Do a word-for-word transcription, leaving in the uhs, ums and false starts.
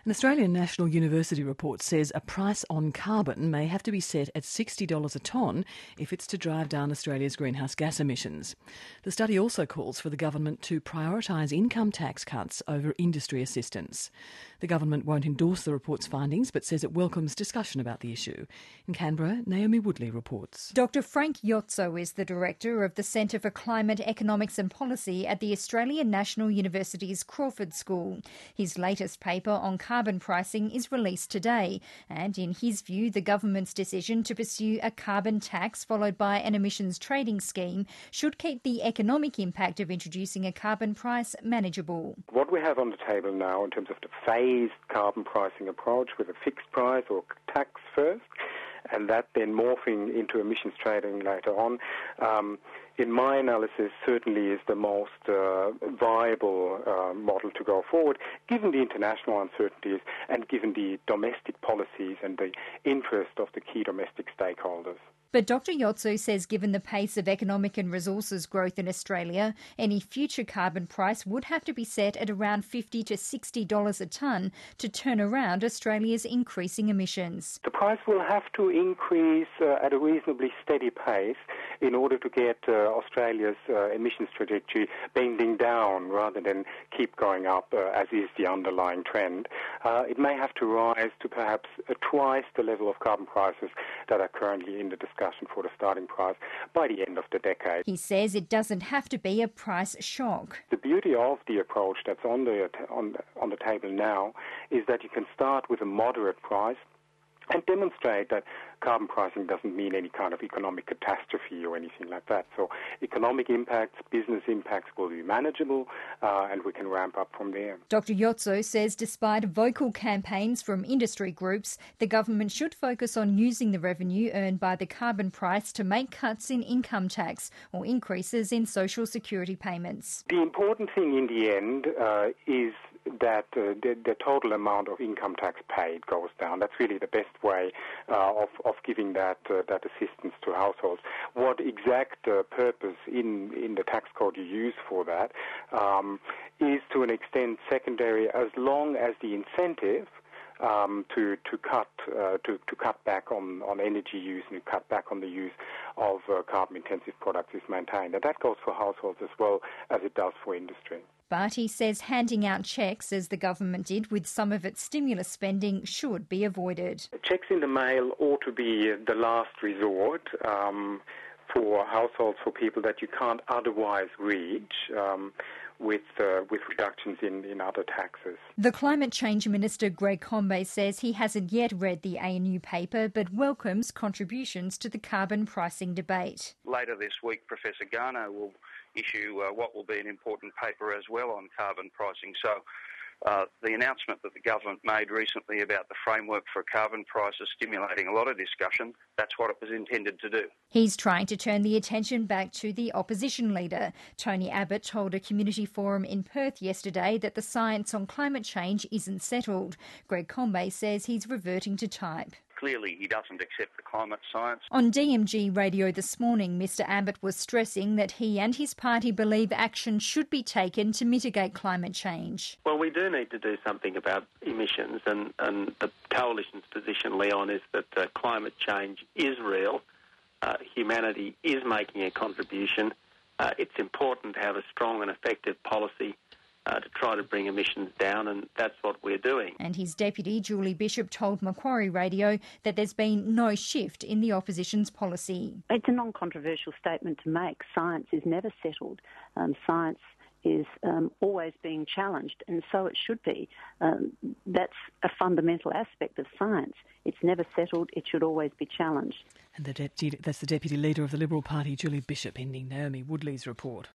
An Australian National University report says a price on carbon may have to be set at sixty dollars a tonne if it's to drive down Australia's greenhouse gas emissions. The study also calls for the government to prioritise income tax cuts over industry assistance. The government won't endorse the report's findings but says it welcomes discussion about the issue. In Canberra, Naomi Woodley reports. Doctor Frank Iozzo is the director of the Centre for Climate Economics and Policy at the Australian National University's Crawford School. His latest paper on carbon pricing is released today, and in his view, the government's decision to pursue a carbon tax followed by an emissions trading scheme should keep the economic impact of introducing a carbon price manageable. What we have on the table now in terms of the phased carbon pricing approach with a fixed price or tax first, and that then morphing into emissions trading later on, um, in my analysis, certainly is the most uh, viable uh, model to go forward, given the international uncertainties and given the domestic policies and the interest of the key domestic stakeholders. But Doctor Iozzo says given the pace of economic and resources growth in Australia, any future carbon price would have to be set at around fifty to sixty dollars a tonne to turn around Australia's increasing emissions. The price will have to increase uh, at a reasonably steady pace in order to get uh, Australia's uh, emissions trajectory bending down rather than keep going up, uh, as is the underlying trend. Uh, it may have to rise to perhaps uh, twice the level of carbon prices that are currently in the discussion for the starting price by the end of the decade. He says it doesn't have to be a price shock. The beauty of the approach that's on the on, on the table now is that you can start with a moderate price and demonstrate that carbon pricing doesn't mean any kind of economic catastrophe or anything like that. So economic impacts, business impacts will be manageable, uh, and we can ramp up from there. Doctor Iozzo says despite vocal campaigns from industry groups, the government should focus on using the revenue earned by the carbon price to make cuts in income tax or increases in social security payments. The important thing in the end uh, is that uh, the, the total amount of income tax paid goes down. That's really the best way uh, of, of giving that uh, that assistance to households. What exact uh, purpose in, in the tax code you use for that um, is to an extent secondary, as long as the incentive Um, to to cut uh, to to cut back on, on energy use and cut back on the use of uh, carbon-intensive products is maintained, and that goes for households as well as it does for industry. But he says handing out cheques, as the government did with some of its stimulus spending, should be avoided. Cheques in the mail ought to be the last resort um, for households, for people that you can't otherwise reach. Um, with uh, with reductions in, in other taxes. The Climate Change Minister Greg Combet says he hasn't yet read the A N U paper but welcomes contributions to the carbon pricing debate. Later this week, Professor Garnaut will issue uh, what will be an important paper as well on carbon pricing. So uh, the announcement that the government made recently about the framework for carbon prices stimulating a lot of discussion, that's what it was intended to do. He's trying to turn the attention back to the opposition leader. Tony Abbott told a community forum in Perth yesterday that the science on climate change isn't settled. Greg Combet says he's reverting to type. Clearly, he doesn't accept the climate science. On D M G radio this morning, Mr Abbott was stressing that he and his party believe action should be taken to mitigate climate change. Well, we do need to do something about emissions, and, and the Coalition's position, Leon, is that uh, climate change is real. Uh, humanity is making a contribution. Uh, it's important to have a strong and effective policy Uh, to try to bring emissions down, and that's what we're doing. And his deputy, Julie Bishop, told Macquarie Radio that there's been no shift in the opposition's policy. It's a non-controversial statement to make. Science is never settled. Um, science is um, always being challenged, and so it should be. Um, that's a fundamental aspect of science. It's never settled. It should always be challenged. And the deputy, that's the Deputy Leader of the Liberal Party, Julie Bishop, ending Naomi Woodley's report.